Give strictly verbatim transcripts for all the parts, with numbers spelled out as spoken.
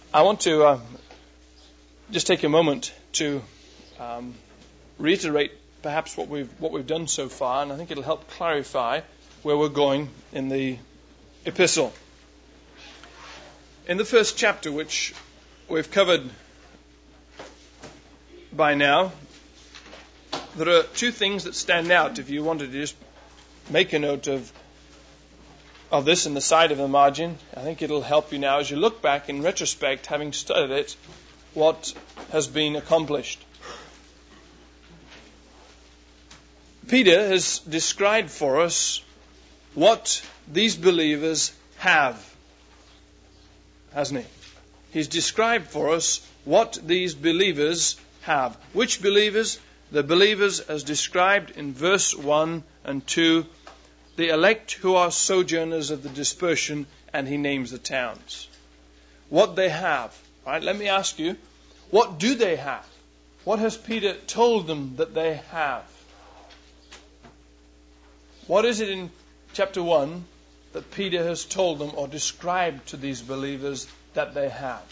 I want to uh, just take a moment to um, reiterate perhaps what we've what we've done so far, and I think it'll help clarify where we're going in the epistle. In the first chapter, which we've covered by now, there are two things that stand out. If you wanted to just make a note of of this in the side of the margin, I think it'll help you now as you look back in retrospect, having studied it, what has been accomplished. Peter has described for us what these believers have, hasn't he? He's described for us what these believers have. Which believers? The believers as described in verse one and two, the elect who are sojourners of the dispersion, and he names the towns. What they have. Right? Let me ask you, what do they have? What has Peter told them that they have? What is it in chapter one that Peter has told them or described to these believers that they have?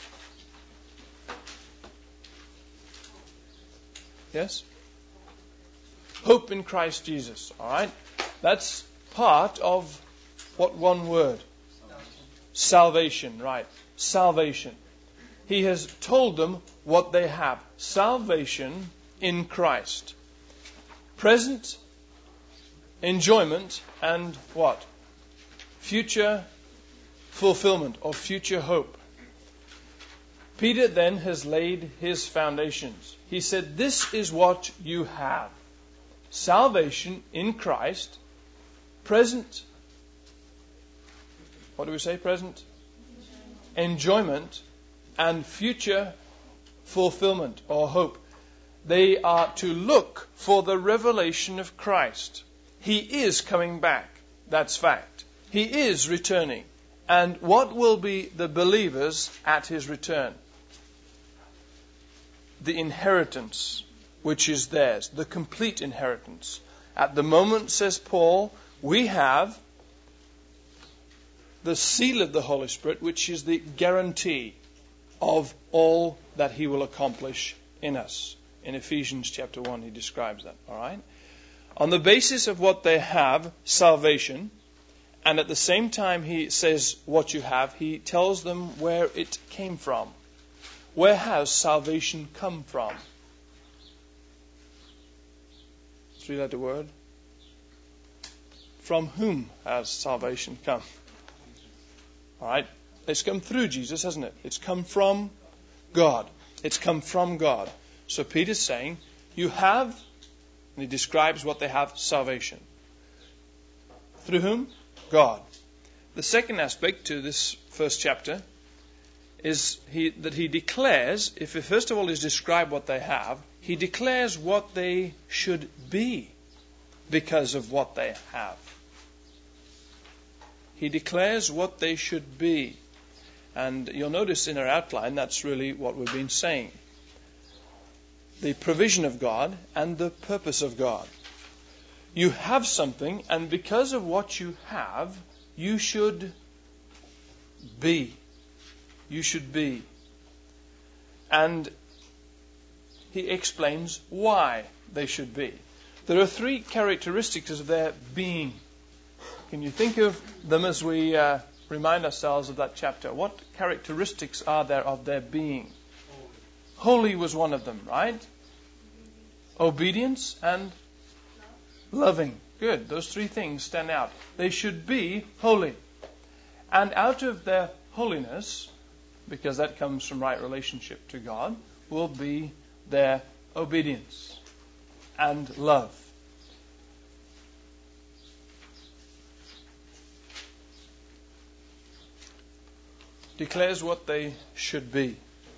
Yes? Hope in Christ Jesus. All right? That's part of what one word? Salvation. Salvation, right. Salvation. He has told them what they have. Salvation in Christ. Present enjoyment and what? Future fulfillment or future hope. Peter then has laid his foundations. He said, this is what you have. Salvation in Christ. Present, what do we say? Present enjoyment and future fulfillment or hope. They are to look for the revelation of Christ. He is coming back. That's fact. He is returning. And what will be the believers at his return? The inheritance which is theirs, the complete inheritance. At the moment, says Paul, we have the seal of the Holy Spirit, which is the guarantee of all that he will accomplish in us. In Ephesians chapter one, he describes that. All right? On the basis of what they have, salvation, and at the same time he says what you have, he tells them where it came from. Where has salvation come from? Three-letter word. From whom has salvation come? All right. It's come through Jesus, hasn't it? It's come from God. It's come from God. So Peter's saying, you have, and he describes what they have, salvation. Through whom? God. The second aspect to this first chapter is he, that he declares, if he first of all is described what they have, he declares what they should be because of what they have. He declares what they should be. And you'll notice in our outline, that's really what we've been saying. The provision of God and the purpose of God. You have something, and because of what you have, you should be. You should be. And he explains why they should be. There are three characteristics of their being. Can you think of them as we uh, remind ourselves of that chapter? What characteristics are there of their being? Holy was one of them, right? Obedience and loving. Good. Those three things stand out. They should be holy. And out of their holiness, because that comes from right relationship to God, will be their obedience and love. Declares what they should be.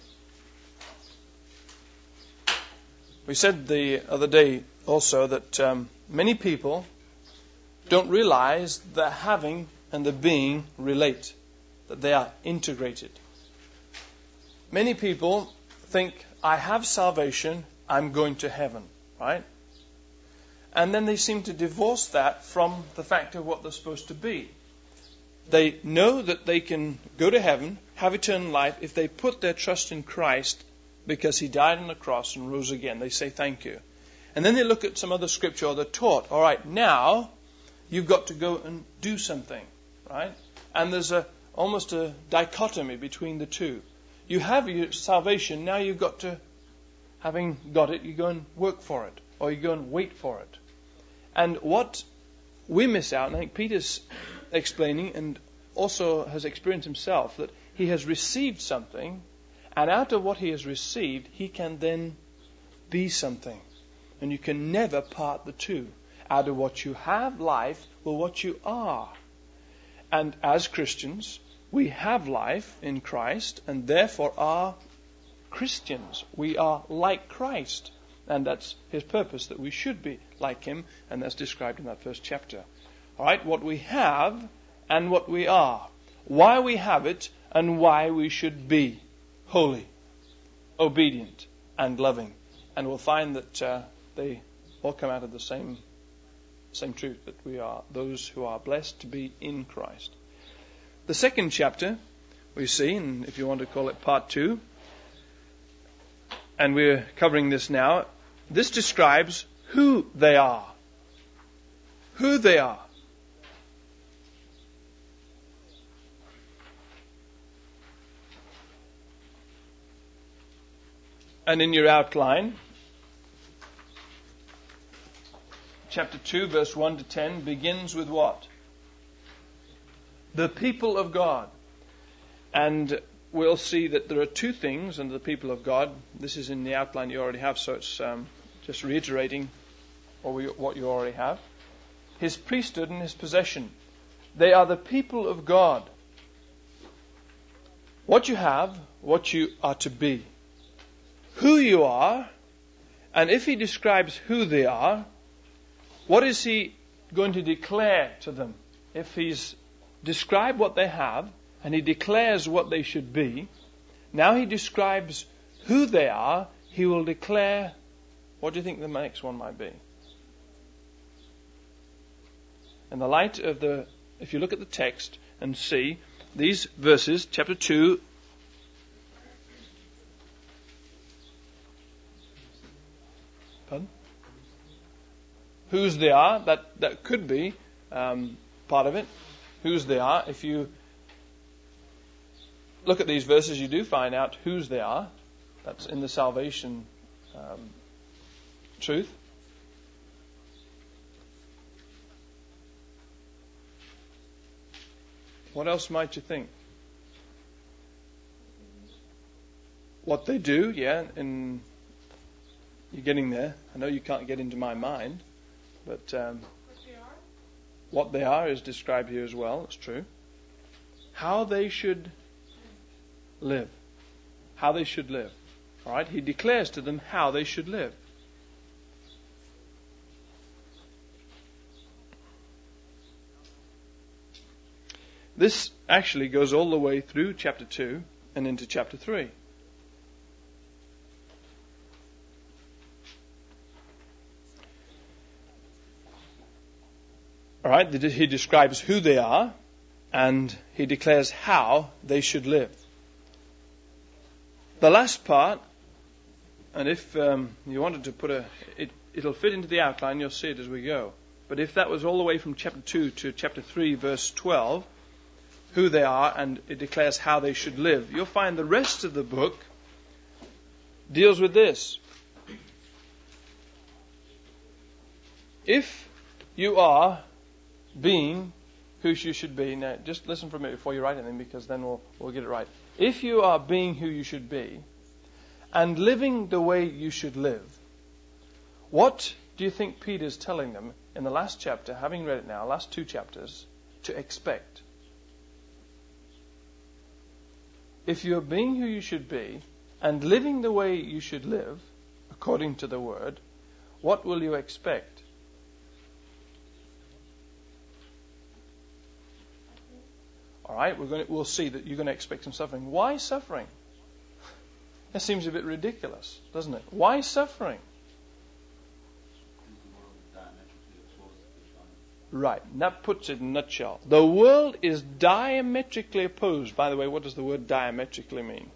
We said the other day also that um, many people don't realize that having and the being relate, that they are integrated. Many people think, I have salvation, I'm going to heaven, right? And then they seem to divorce that from the fact of what they're supposed to be. They know that they can go to heaven, have eternal life, if they put their trust in Christ because He died on the cross and rose again. They say thank you. And then they look at some other scripture or they're taught, all right, now you've got to go and do something, right? And there's a almost a dichotomy between the two. You have your salvation, now you've got to, having got it, you go and work for it, or you go and wait for it. And what we miss out, and I think Peter's explaining, and also has experienced himself, that he has received something, and out of what he has received, he can then be something. And you can never part the two. Out of what you have, life, or what you are. And as Christians, we have life in Christ, and therefore are Christians. We are like Christ. And that's His purpose, that we should be like Him, and that's described in that first chapter. All right, what we have and what we are. Why we have it and why we should be holy, obedient, and loving. And we'll find that uh, they all come out of the same same truth, that we are those who are blessed to be in Christ. The second chapter we see, and if you want to call it part two, and we're covering this now, this describes who they are. Who they are. And in your outline, chapter two, verse one to ten, begins with what? The people of God. And we'll see that there are two things under the people of God. This is in the outline you already have, so it's um, just reiterating what, we, what you already have. His priesthood and His possession. They are the people of God. What you have, what you are to be. Who you are, and if He describes who they are, what is He going to declare to them? If He's described what they have, and He declares what they should be, now He describes who they are, He will declare, what do you think the next one might be? In the light of the, if you look at the text and see these verses, chapter two, pardon? Whose they are, that, that could be um, part of it. Whose they are. If you look at these verses, you do find out whose they are. That's in the salvation um, truth. What else might you think? What they do, yeah, and you're getting there. I know you can't get into my mind, but um, what they are is described here as well. It's true. How they should live. How they should live. All right. He declares to them how they should live. This actually goes all the way through chapter two and into chapter three. All right, he describes who they are, and he declares how they should live. The last part, and if um, you wanted to put a, it, it'll fit into the outline, you'll see it as we go. But if that was all the way from chapter two to chapter three, verse twelve, who they are, and it declares how they should live, you'll find the rest of the book deals with this. If you are being who you should be. Now, just listen for a minute before you write anything, because then we'll we'll get it right. If you are being who you should be, and living the way you should live, what do you think Peter's telling them in the last chapter, having read it now, last two chapters, to expect? If you're being who you should be, and living the way you should live, according to the Word, what will you expect? All right, we're going to, we'll see that you're going to expect some suffering. Why suffering? That seems a bit ridiculous, doesn't it? Why suffering? right. And that puts it in a nutshell. The world is diametrically opposed. By the way, what does the word diametrically mean?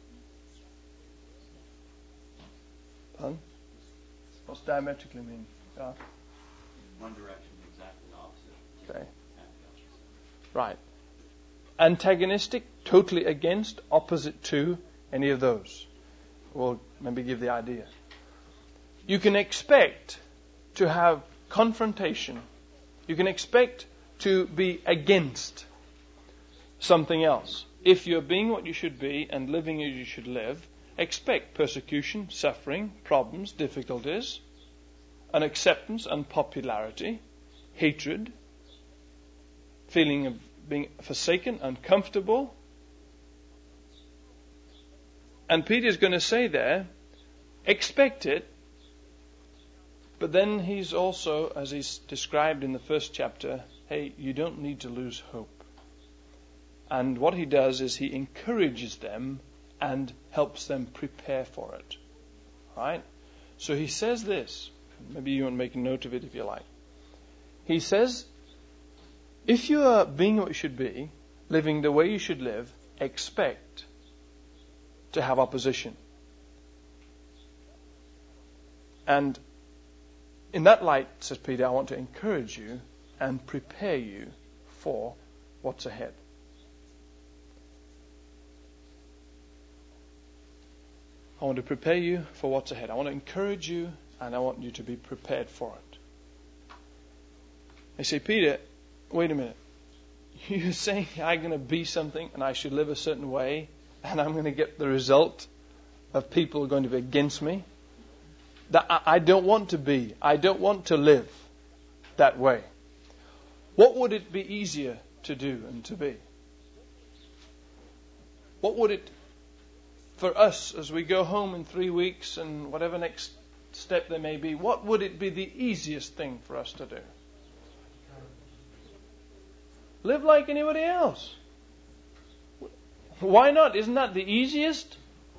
Pardon? What's diametrically mean? Yeah. One direction, exactly opposite. Okay. Right. Antagonistic, totally against, opposite to any of those. We'll maybe give the idea. You can expect to have confrontation. You can expect to be against something else. If you're being what you should be and living as you should live, expect persecution, suffering, problems, difficulties, unacceptance, unpopularity, hatred, feeling of being forsaken, uncomfortable. And Peter's going to say there, expect it, but then he's also, as he's described in the first chapter, hey, you don't need to lose hope. And what he does is he encourages them and helps them prepare for it. Right? So he says this. Maybe you want to make a note of it if you like. He says, if you are being what you should be, living the way you should live, expect to have opposition. And in that light, says Peter, I want to encourage you and prepare you for what's ahead. I want to prepare you for what's ahead. I want to encourage you and I want you to be prepared for it. They say, Peter, wait a minute. You're saying I'm going to be something and I should live a certain way and I'm going to get the result of people going to be against me? That I don't want to be. I don't want to live that way. What would it be easier to do and to be? What would it, for us as we go home in three weeks and whatever next step there may be, what would it be the easiest thing for us to do? Live like anybody else. Why not? Isn't that the easiest?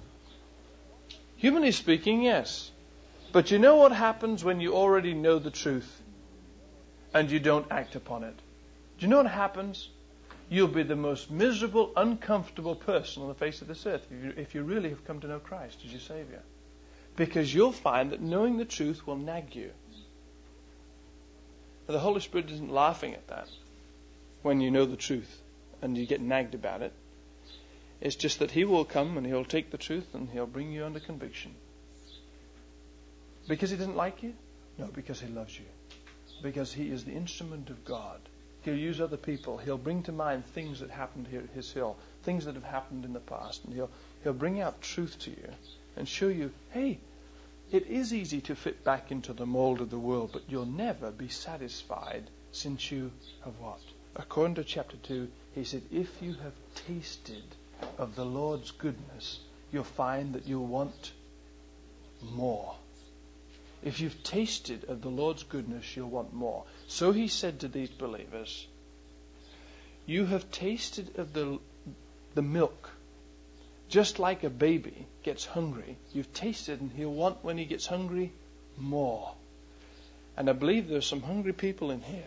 Humanly speaking, yes. But you know what happens when you already know the truth and you don't act upon it? Do you know what happens? You'll be the most miserable, uncomfortable person on the face of this earth if you, if you really have come to know Christ as your Savior. Because you'll find that knowing the truth will nag you. But the Holy Spirit isn't laughing at that when you know the truth and you get nagged about it. It's just that He will come and He'll take the truth and He'll bring you under conviction. Because He doesn't like you? No, because He loves you. Because He is the instrument of God. He'll use other people. He'll bring to mind things that happened here at His Hill, things that have happened in the past. And He'll, he'll bring out truth to you and show you, hey, it is easy to fit back into the mold of the world, but you'll never be satisfied since you have what? According to chapter two, he said, if you have tasted of the Lord's goodness, you'll find that you'll want more. If you've tasted of the Lord's goodness, you'll want more. So he said to these believers, you have tasted of the, the milk. Just like a baby gets hungry, you've tasted and he'll want, when he gets hungry, more. And I believe there's some hungry people in here.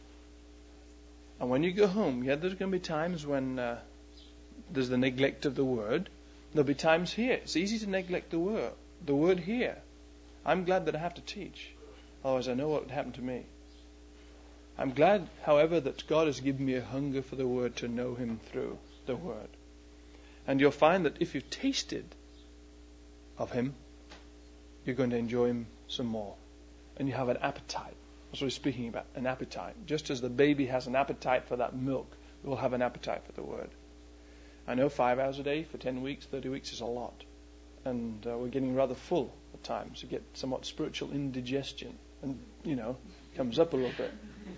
And when you go home, yeah, there's going to be times when uh, there's the neglect of the word. There'll be times here. It's easy to neglect the word. The word here. I'm glad that I have to teach. Otherwise I know what would happen to me. I'm glad, however, that God has given me a hunger for the word to know Him through the word. And you'll find that if you've tasted of Him, you're going to enjoy Him some more. And you have an appetite. That's what he's speaking about, an appetite. Just as the baby has an appetite for that milk, we'll have an appetite for the word. I know five hours a day for ten weeks, thirty weeks is a lot. And uh, we're getting rather full at times. You get somewhat spiritual indigestion. And, you know, comes up a little bit.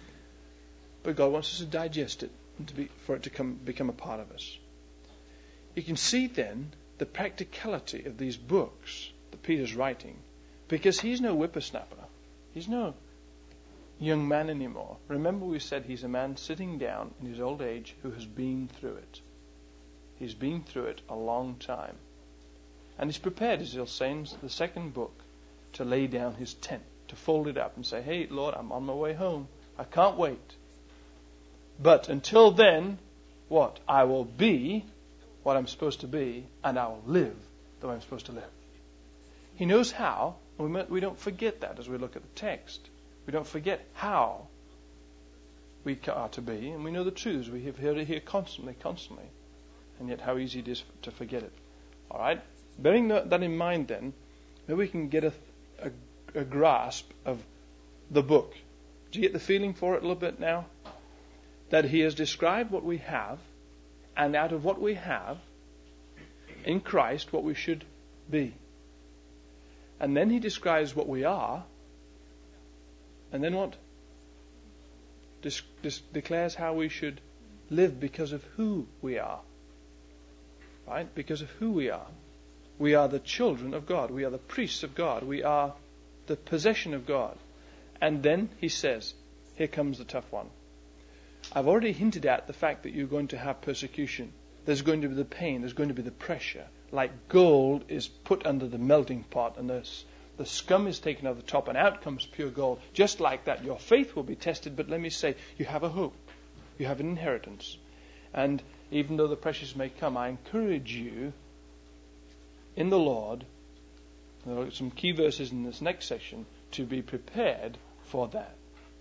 But God wants us to digest it and to be, for it to come, become a part of us. You can see then the practicality of these books that Peter's writing. Because he's no whippersnapper. He's no young man anymore. Remember we said he's a man sitting down in his old age who has been through it. He's been through it a long time. And he's prepared, as he'll say in the second book, to lay down his tent, to fold it up and say, hey, Lord, I'm on my way home. I can't wait. But until then, what? I will be what I'm supposed to be, and I will live the way I'm supposed to live. He knows how, and we, we don't forget that as we look at the text. We don't forget how we are to be, and we know the truths. We have heard it here constantly, constantly. And yet how easy it is to forget it. All right? Bearing that in mind then, maybe we can get a, a, a grasp of the book. Do you get the feeling for it a little bit now? That he has described what we have, and out of what we have, in Christ, what we should be. And then he describes what we are, and then what? Dis- dis- declares how we should live because of who we are. Right? Because of who we are. We are the children of God. We are the priests of God. We are the possession of God. And then he says, here comes the tough one. I've already hinted at the fact that you're going to have persecution. There's going to be the pain. There's going to be the pressure. Like gold is put under the melting pot, and the, the scum is taken off the top, and out comes pure gold. Just like that, your faith will be tested. But let me say, you have a hope. You have an inheritance. And even though the pressures may come, I encourage you in the Lord, there are some key verses in this next section, to be prepared for that.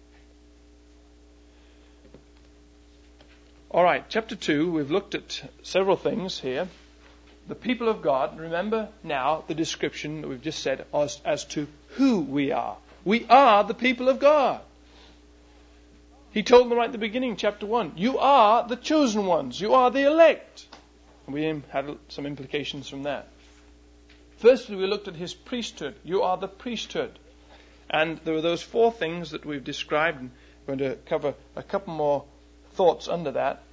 All right, chapter two, we've looked at several things here. The people of God, remember now the description that we've just said as, as to who we are. We are the people of God. He told them right at the beginning, chapter one, you are the chosen ones. You are the elect. And we had some implications from that. Firstly, we looked at his priesthood. You are the priesthood. And there were those four things that we've described. And we're going to cover a couple more thoughts under that.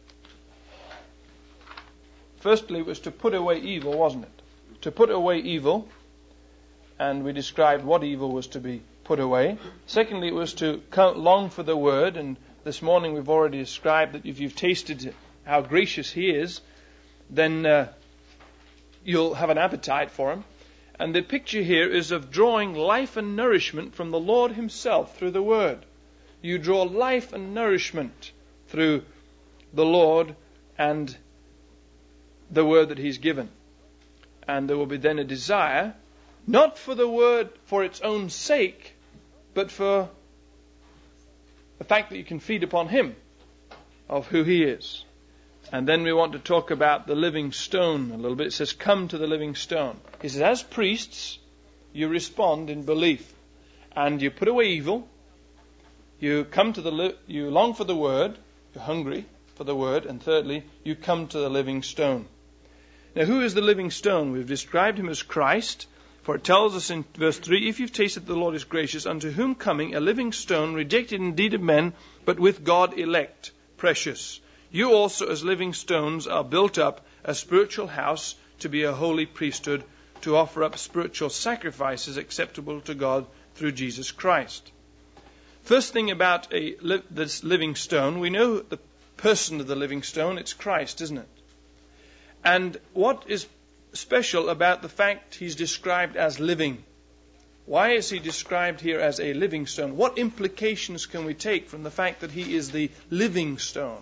Firstly, it was to put away evil, wasn't it? To put away evil. And we described what evil was to be put away. Secondly, it was to long for the word. And this morning we've already described that if you've tasted how gracious he is, then uh, you'll have an appetite for him. And the picture here is of drawing life and nourishment from the Lord himself through the word. You draw life and nourishment through the Lord and the word that he's given. And there will be then a desire, not for the word for its own sake, but for the fact that you can feed upon him, of who he is. And then we want to talk about the living stone a little bit. It says, come to the living stone. He says, as priests, you respond in belief. And you put away evil. You come to the, li- you long for the word. You're hungry for the word. And thirdly, you come to the living stone. Now, who is the living stone? We've described him as Christ. For it tells us in verse three, if you've tasted the Lord is gracious, unto whom coming a living stone, rejected indeed of men, but with God elect, precious. You also as living stones are built up a spiritual house to be a holy priesthood, to offer up spiritual sacrifices acceptable to God through Jesus Christ. First thing about a li- this living stone, we know the person of the living stone, it's Christ, isn't it? And what is special about the fact he's described as living? Why is he described here as a living stone? What implications can we take from the fact that he is the living stone?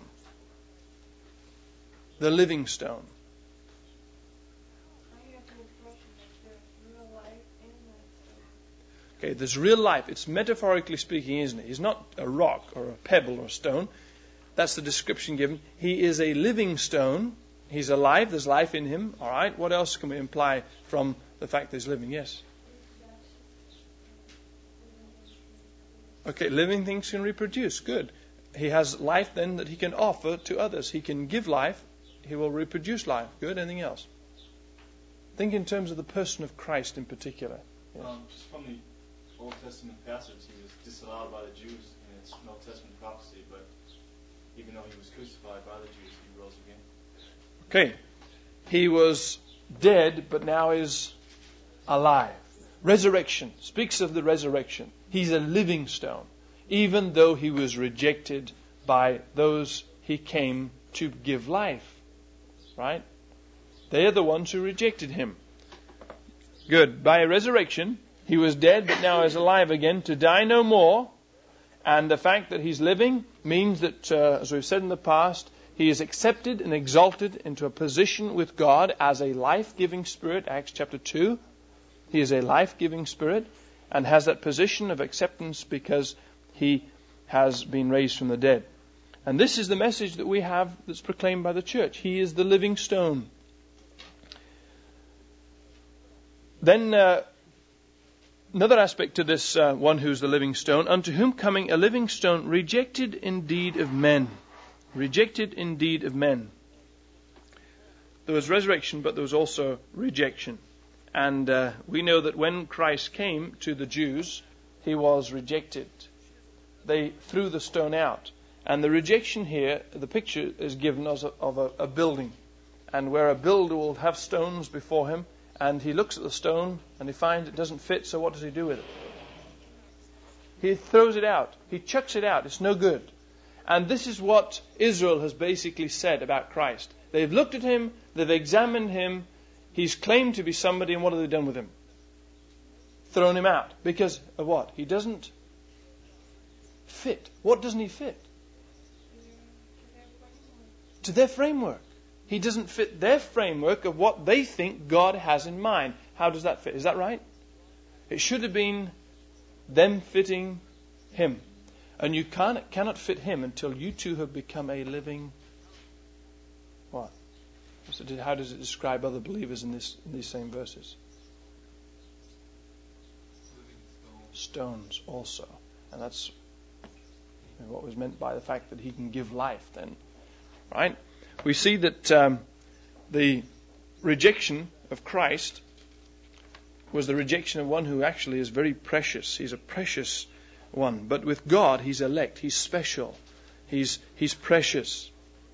The living stone. Okay, there's real life. It's metaphorically speaking, isn't it? He's not a rock or a pebble or a stone. That's the description given. He is a living stone. He's alive. There's life in him. All right. What else can we imply from the fact that he's living? Yes. Okay, living things can reproduce. Good. He has life then that he can offer to others. He can give life. He will reproduce life. Good. Anything else? Think in terms of the person of Christ in particular. Yes. Um, just from the Old Testament passage, he was disallowed by the Jews in its Old Testament prophecy, but even though he was crucified by the Jews, he rose again. Okay. He was dead, but now is alive. Resurrection. Speaks of the resurrection. He's a living stone. Even though he was rejected by those he came to give life. Right? They are the ones who rejected him. Good. By resurrection, he was dead, but now is alive again, to die no more. And the fact that he's living means that, uh, as we've said in the past, he is accepted and exalted into a position with God as a life-giving spirit, Acts chapter two. He is a life-giving spirit and has that position of acceptance because he has been raised from the dead. And this is the message that we have that's proclaimed by the church. He is the living stone. Then uh, another aspect to this uh, one who's the living stone, unto whom coming a living stone, rejected indeed of men. Rejected indeed of men. There was resurrection, but there was also rejection. And uh, we know that when Christ came to the Jews, he was rejected. They threw the stone out. And the rejection here, the picture is given as a, of a, a building. And where a builder will have stones before him, and he looks at the stone and he finds it doesn't fit, so what does he do with it? He throws it out. He chucks it out. It's no good. And this is what Israel has basically said about Christ. They've looked at him, they've examined him, he's claimed to be somebody, and what have they done with him? Thrown him out. Because of what? He doesn't fit. What doesn't he fit? To their framework. He doesn't fit their framework of what they think God has in mind. How does that fit? Is that right? It should have been them fitting him. And you can't, cannot fit him until you too have become a living what? So how does it describe other believers in this in these same verses? Stones also. And that's what was meant by the fact that he can give life then. Right? We see that um, the rejection of Christ was the rejection of one who actually is very precious. He's a precious one. But with God, he's elect. He's special. He's, he's precious.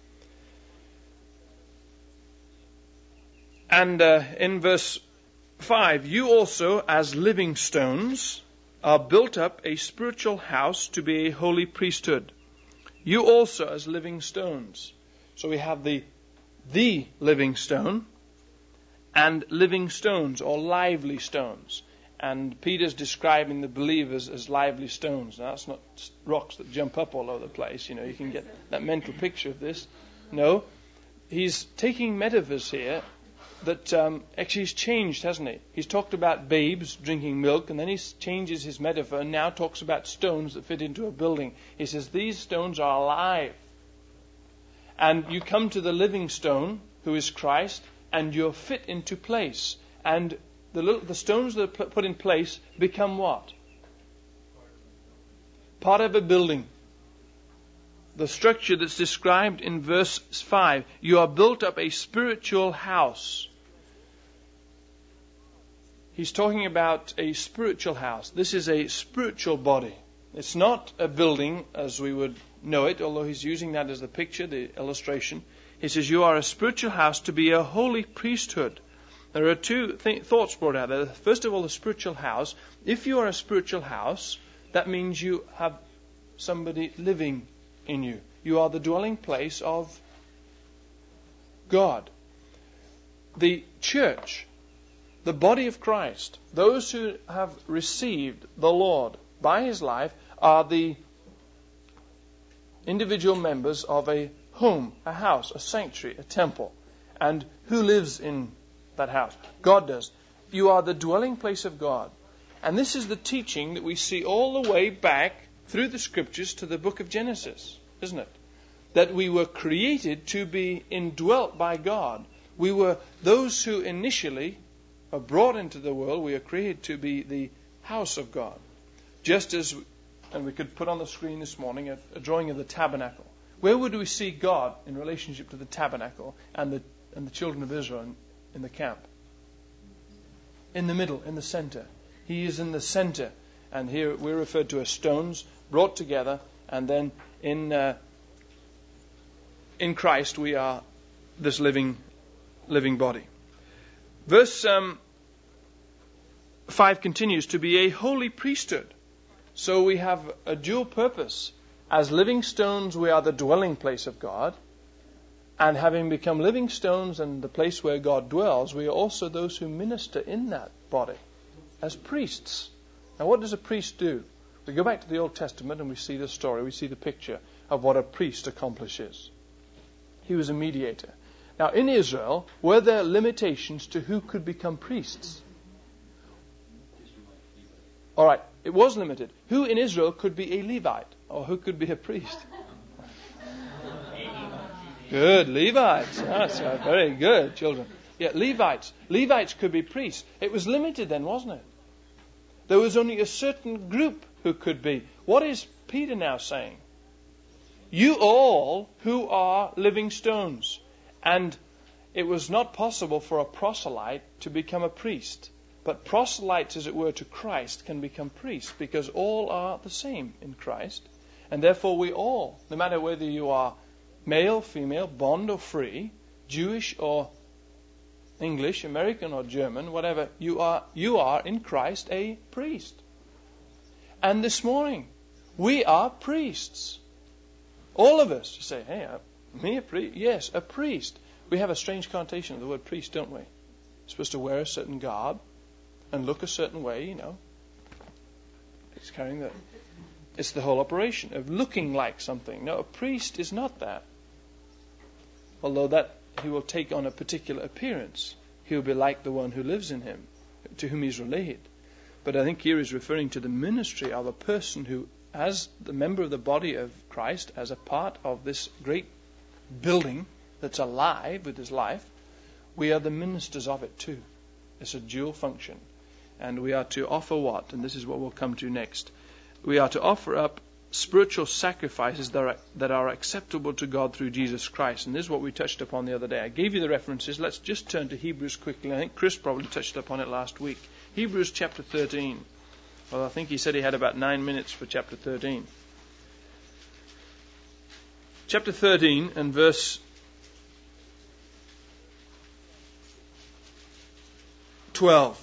And uh, in verse five, you also, as living stones, are built up a spiritual house to be a holy priesthood. You also, as living stones. So we have the the living stone and living stones or lively stones. And Peter's describing the believers as lively stones. Now, that's not rocks that jump up all over the place. You know, you can get that mental picture of this. No, he's taking metaphors here that um, actually he's changed, hasn't he? He's talked about babes drinking milk, and then he changes his metaphor and now talks about stones that fit into a building. He says, these stones are alive. And you come to the living stone, who is Christ, and you're fit into place. And the, little, the stones that are put in place become what? Part of a building. The structure that's described in verse five. You are built up a spiritual house. He's talking about a spiritual house. This is a spiritual body. It's not a building as we would know it, although he's using that as the picture, the illustration. He says, you are a spiritual house to be a holy priesthood. There are two th- thoughts brought out there. First of all, the spiritual house. If you are a spiritual house, that means you have somebody living in you. You are the dwelling place of God. The church, the body of Christ, those who have received the Lord by his life are the individual members of a home, a house, a sanctuary, a temple. And who lives in that house? God does. You are the dwelling place of God. And this is the teaching that we see all the way back through the scriptures to the book of Genesis, isn't it? That we were created to be indwelt by God. We were those who initially are brought into the world. We are created to be the house of God. Just as, and we could put on the screen this morning a, a drawing of the tabernacle. Where would we see God in relationship to the tabernacle and the and the children of Israel in, in the camp? In the middle, in the center. He is in the center. And here we're referred to as stones brought together, and then in uh, in Christ we are this living living body. Verse um, five continues, to be a holy priesthood. So we have a dual purpose. As living stones, we are the dwelling place of God. And having become living stones and the place where God dwells, we are also those who minister in that body as priests. Now, what does a priest do? We go back to the Old Testament and we see the story, we see the picture of what a priest accomplishes. He was a mediator. Now, in Israel, were there limitations to who could become priests? All right, it was limited. Who in Israel could be a Levite? Or who could be a priest? Good, Levites. That's right. Very good, children. Yeah, Levites. Levites could be priests. It was limited then, wasn't it? There was only a certain group who could be. What is Peter now saying? You all who are living stones. And it was not possible for a proselyte to become a priest. But proselytes, as it were, to Christ can become priests because all are the same in Christ. And therefore we all, no matter whether you are male, female, bond or free, Jewish or English, American or German, whatever, you are, you are in Christ a priest. And this morning, we are priests. All of us. You say, hey, uh, me a priest? Yes, a priest. We have a strange connotation of the word priest, don't we? You're supposed to wear a certain garb and look a certain way, you know. It's carrying the... It's the whole operation of looking like something. No, a priest is not that. Although that he will take on a particular appearance. He will be like the one who lives in him, to whom he's related. But I think here he's referring to the ministry of a person who, as the member of the body of Christ, as a part of this great building that's alive with his life, we are the ministers of it too. It's a dual function. And we are to offer what? And this is what we'll come to next. We are to offer up spiritual sacrifices that are, that are acceptable to God through Jesus Christ. And this is what we touched upon the other day. I gave you the references. Let's just turn to Hebrews quickly. I think Chris probably touched upon it last week. Hebrews chapter thirteen. Well, I think he said he had about nine minutes for chapter thirteen. Chapter thirteen and verse twelve.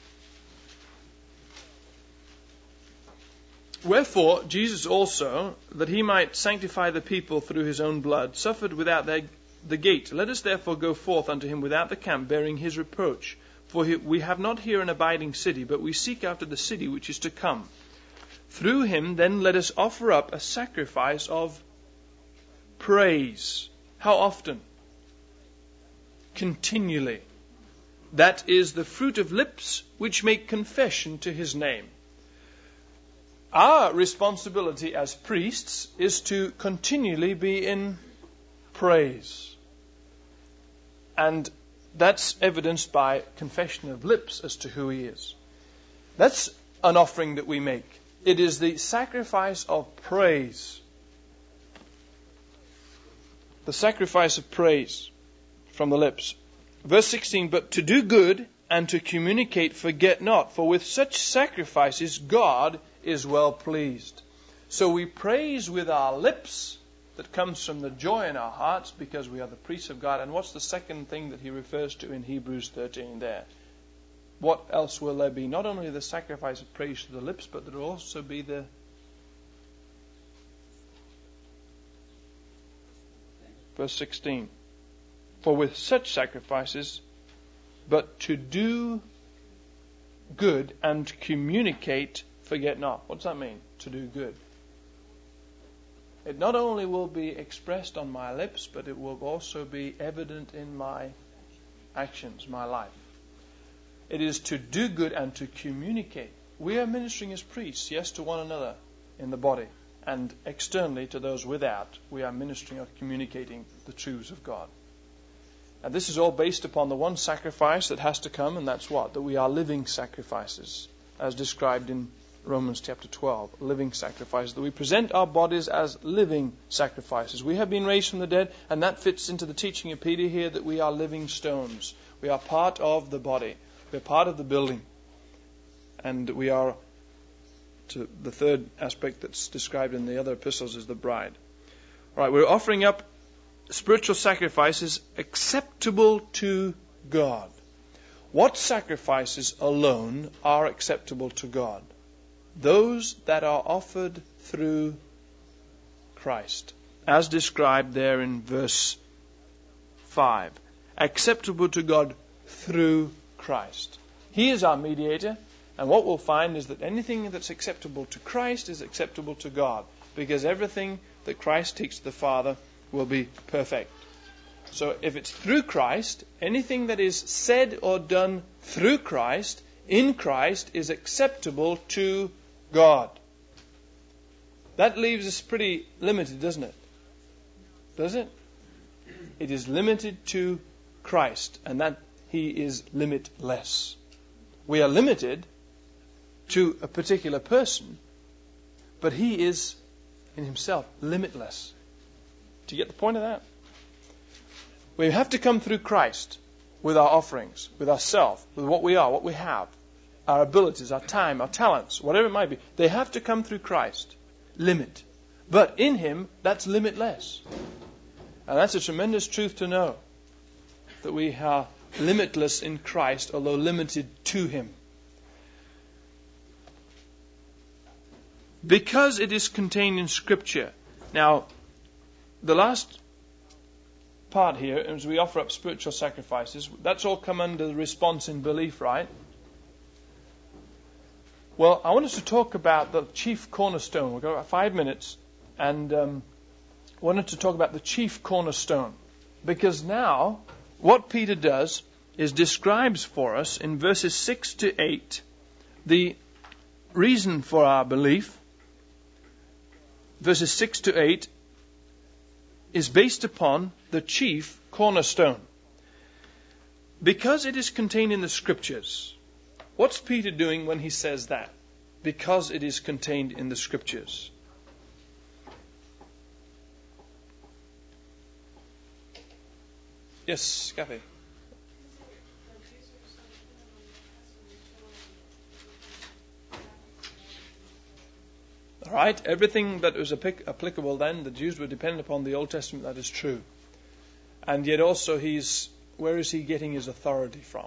Wherefore, Jesus also, that he might sanctify the people through his own blood, suffered without their, the gate. Let us therefore go forth unto him without the camp, bearing his reproach. For he, we have not here an abiding city, but we seek after the city which is to come. Through him then let us offer up a sacrifice of praise. How often? Continually. That is the fruit of lips which make confession to his name. Our responsibility as priests is to continually be in praise. And that's evidenced by confession of lips as to who he is. That's an offering that we make. It is the sacrifice of praise. The sacrifice of praise from the lips. Verse sixteen, but to do good and to communicate forget not, for with such sacrifices God is well pleased. So we praise with our lips, that comes from the joy in our hearts because we are the priests of God. And what's the second thing that he refers to in Hebrews thirteen there? What else will there be? Not only the sacrifice of praise to the lips, but there will also be the verse sixteen. For with such sacrifices, but to do good and communicate forget not. What's that mean? To do good. It not only will be expressed on my lips, but it will also be evident in my actions, my life. It is to do good and to communicate. We are ministering as priests, yes, to one another in the body. And externally to those without, we are ministering or communicating the truths of God. And this is all based upon the one sacrifice that has to come, and that's what? That we are living sacrifices, as described in Romans chapter twelve, living sacrifices, that we present our bodies as living sacrifices. We have been raised from the dead, and that fits into the teaching of Peter here, that we are living stones. We are part of the body. We are part of the building. And we are, to the third aspect that's described in the other epistles, is the bride. All right, we're offering up spiritual sacrifices acceptable to God. What sacrifices alone are acceptable to God? Those that are offered through Christ, as described there in verse five. Acceptable to God through Christ. He is our mediator, And what we'll find is that anything that's acceptable to Christ is acceptable to God, because everything that Christ takes to the Father will be perfect. So if it's through Christ, anything that is said or done through Christ, in Christ, is acceptable to God. That leaves us pretty limited, doesn't it? Does it? It is limited to Christ, and that He is limitless. We are limited to a particular person, but He is in Himself limitless. Do you get the point of that? We have to come through Christ with our offerings, with ourselves, with what we are, what we have, our abilities, our time, our talents, whatever it might be. They have to come through Christ. Limit. But in Him, that's limitless. And that's a tremendous truth to know, that we are limitless in Christ, although limited to Him. Because it is contained in Scripture. Now, the last part here, as we offer up spiritual sacrifices, that's all come under the response in belief, right? Well, I want us to talk about the chief cornerstone. We've got about five minutes, and um, I wanted to talk about the chief cornerstone. Because now, what Peter does is describes for us in verses six to eight the reason for our belief. Verses six to eight is based upon the chief cornerstone. Because it is contained in the Scriptures. What's Peter doing when he says that? Because it is contained in the Scriptures. Yes, Kathy. All right, everything that was applicable then, the Jews were dependent upon the Old Testament, that is true. And yet also he's, where is he getting his authority from?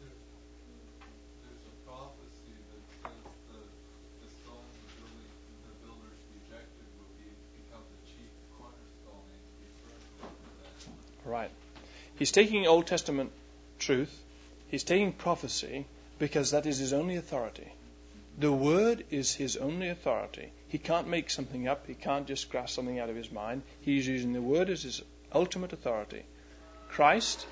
There's a prophecy that says the, the stone the, building, the builders rejected will be, become the chief cornerstone, and he refers to that. Right. He's taking Old Testament truth, he's taking prophecy, because that is his only authority. The Word is his only authority. He can't make something up. He can't just grasp something out of his mind. He's using the Word as his ultimate authority. Christ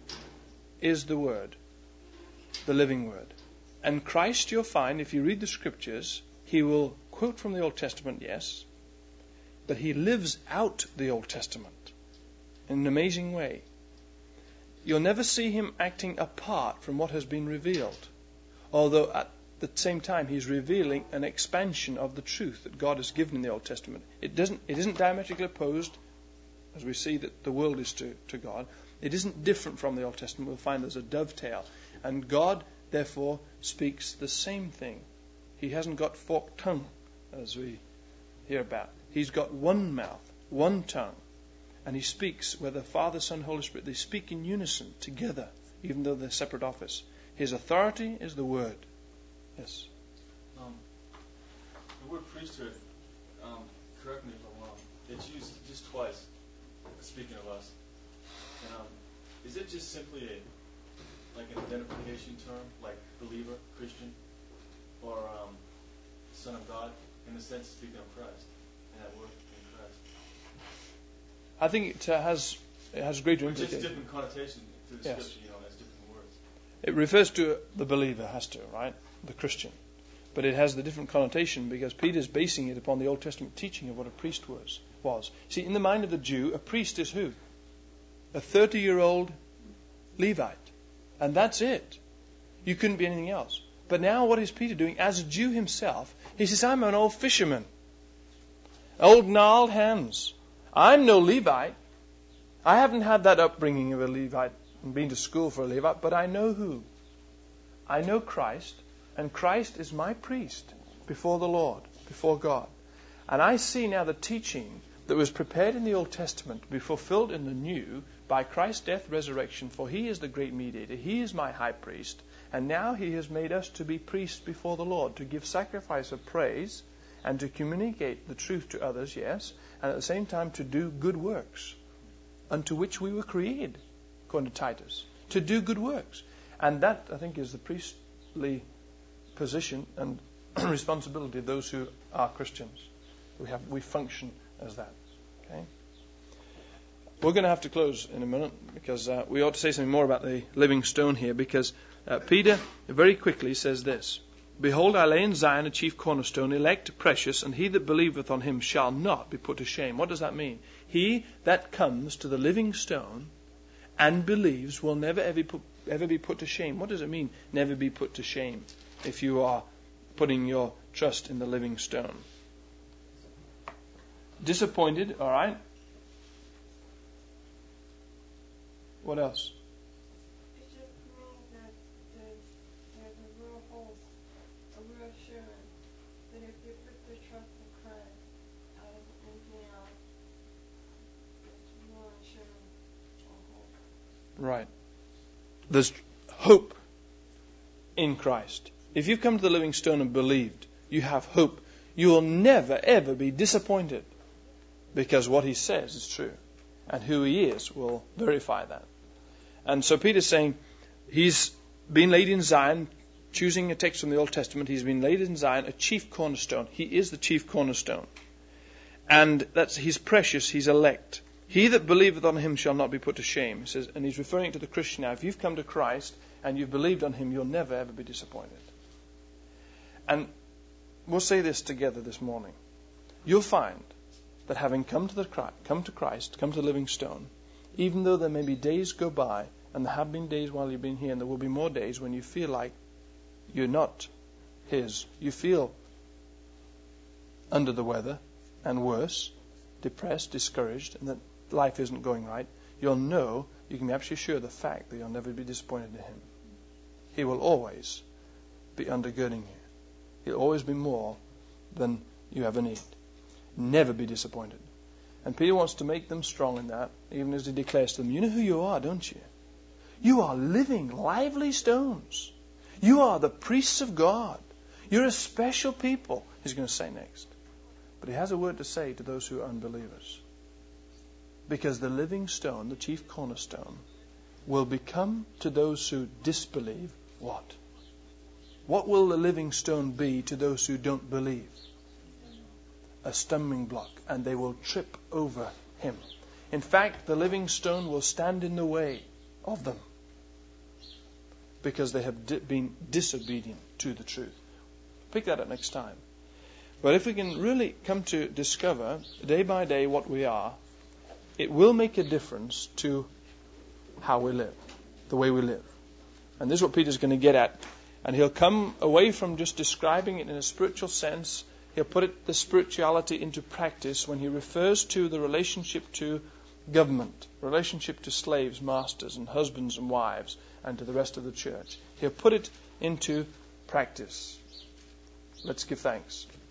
is the Word, the living Word. And Christ, you'll find, if you read the Scriptures, he will quote from the Old Testament, yes, but he lives out the Old Testament in an amazing way. You'll never see him acting apart from what has been revealed, although at At the same time, he's revealing an expansion of the truth that God has given in the Old Testament. It doesn't, it isn't diametrically opposed, as we see that the world is to, to God. It isn't different from the Old Testament. We'll find there's a dovetail. And God, therefore, speaks the same thing. He hasn't got forked tongue, as we hear about. He's got one mouth, one tongue. And he speaks, whether Father, Son, Holy Spirit, they speak in unison, together, even though they're separate office. His authority is the Word. Yes. Um, the word priesthood, um, correct me if I'm wrong, it's used just twice, speaking of us. And, um, is it just simply a like an identification term, like believer, Christian, or um, Son of God, in the sense of speaking of Christ, and that word in Christ? I think it uh, has it has greater It's just implication. different connotation through the Yes. Scripture, you know, as different words. It refers to the believer, has to, right? The Christian. But it has the different connotation because Peter's basing it upon the Old Testament teaching of what a priest was. was. See, in the mind of the Jew, a priest is who? A thirty-year-old Levite. And that's it. You couldn't be anything else. But now what is Peter doing? As a Jew himself, he says, I'm an old fisherman. Old gnarled hands. I'm no Levite. I haven't had that upbringing of a Levite and been to school for a Levite, but I know who? I know Christ. And Christ is my priest before the Lord, before God. And I see now the teaching that was prepared in the Old Testament to be fulfilled in the New by Christ's death, resurrection, for He is the great mediator. He is my high priest. And now He has made us to be priests before the Lord, to give sacrifice of praise and to communicate the truth to others, yes, and at the same time to do good works, unto which we were created, according to Titus, to do good works. And that, I think, is the priestly position and responsibility of those who are Christians. We have we function as that. Okay. We're going to have to close in a minute because uh, we ought to say something more about the living stone here, because uh, Peter very quickly says this: "Behold, I lay in Zion a chief cornerstone, elect, precious, and he that believeth on him shall not be put to shame." What does that mean? He that comes to the living stone and believes will never ever be put, ever be put to shame. What does it mean, never be put to shame, if you are putting your trust in the living stone? Disappointed, all right. What else? It just means that there's, there's a real hope, a real assurance that if you put your trust in Christ out of anything else, it's real assurance or hope. Right. There's hope in Christ. If you've come to the living stone and believed, you have hope. You will never, ever be disappointed, because what he says is true, and who he is will verify that. And so Peter's saying he's been laid in Zion, choosing a text from the Old Testament. He's been laid in Zion, a chief cornerstone. He is the chief cornerstone. And that's he's precious, he's elect. He that believeth on him shall not be put to shame. He says, and he's referring to the Christian now. If you've come to Christ and you've believed on him, you'll never ever be disappointed. And we'll say this together this morning. You'll find that having come to the come to Christ, come to the living stone, even though there may be days go by, and there have been days while you've been here, and there will be more days when you feel like you're not his. You feel under the weather and worse, depressed, discouraged, and that life isn't going right. You'll know, you can be absolutely sure of the fact that you'll never be disappointed in him. He will always be undergirding you. He'll always be more than you ever need. Never be disappointed. And Peter wants to make them strong in that, even as he declares to them, you know who you are, don't you? You are living, lively stones. You are the priests of God. You're a special people, he's going to say next. But he has a word to say to those who are unbelievers. Because the living stone, the chief cornerstone, will become to those who disbelieve what? What will the living stone be to those who don't believe? A stumbling block, and they will trip over him. In fact, the living stone will stand in the way of them because they have di- been disobedient to the truth. Pick that up next time. But if we can really come to discover day by day what we are, it will make a difference to how we live, the way we live. And this is what Peter's going to get at. And he'll come away from just describing it in a spiritual sense. He'll put it, the spirituality into practice when he refers to the relationship to government, relationship to slaves, masters, and husbands and wives, and to the rest of the church. He'll put it into practice. Let's give thanks.